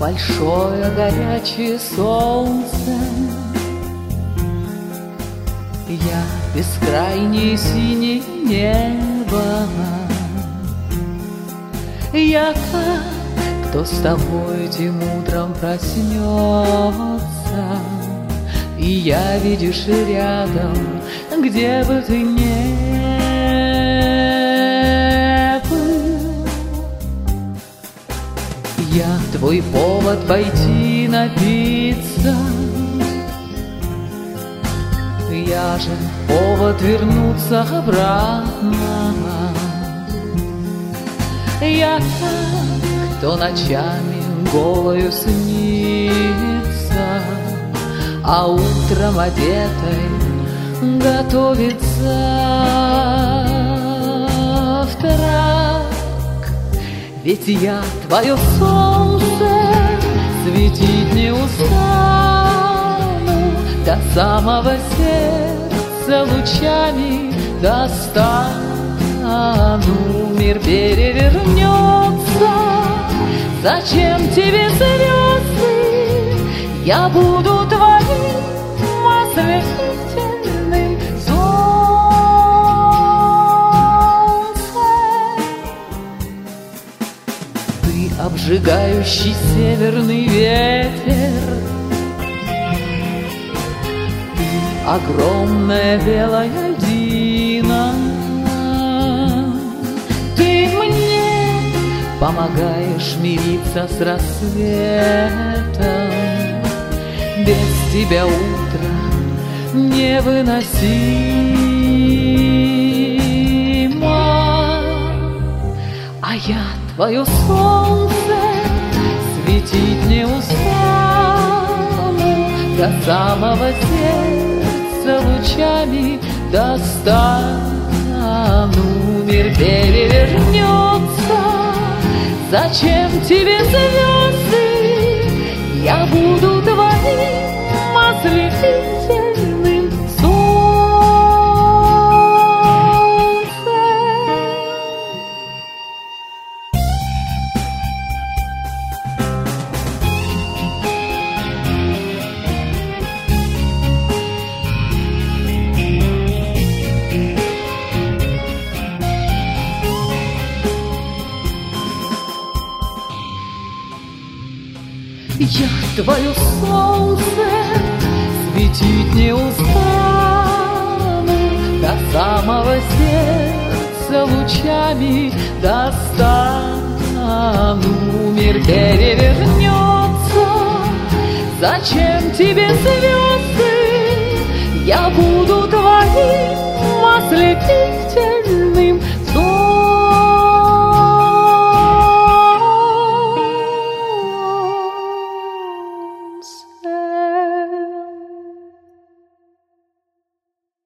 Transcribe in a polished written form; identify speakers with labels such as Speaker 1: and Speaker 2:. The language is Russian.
Speaker 1: большое горячее солнце. Я бескрайнее синее небо. Я так, кто с тобой этим утром проснется, и я, видишь, рядом, где бы ты не был. Я твой повод пойти напиться, я же повод вернуться обратно. Я так, кто ночами голою снится, а утром одетой готовится в трак. Ведь я твое солнце, светить не устану, до самого сердца лучами достану. Мир перевернется, зачем тебе звезды? Я буду твоим ослепительным солнцем. Ты обжигающий северный ветер, ты огромная белая льдина. Ты мне помогаешь мириться с рассветом. Без тебя утро невыносимо. А я твое солнце, светить не устану, до самого сердца лучами достану. Мир перевернется, зачем тебе звезды? Я буду твоим ослепительным солнцем. Я твое солнце, светить не устану, до самого сердца лучами достану. Мир перевернется, зачем тебе звезды? Я буду твоим ослепительным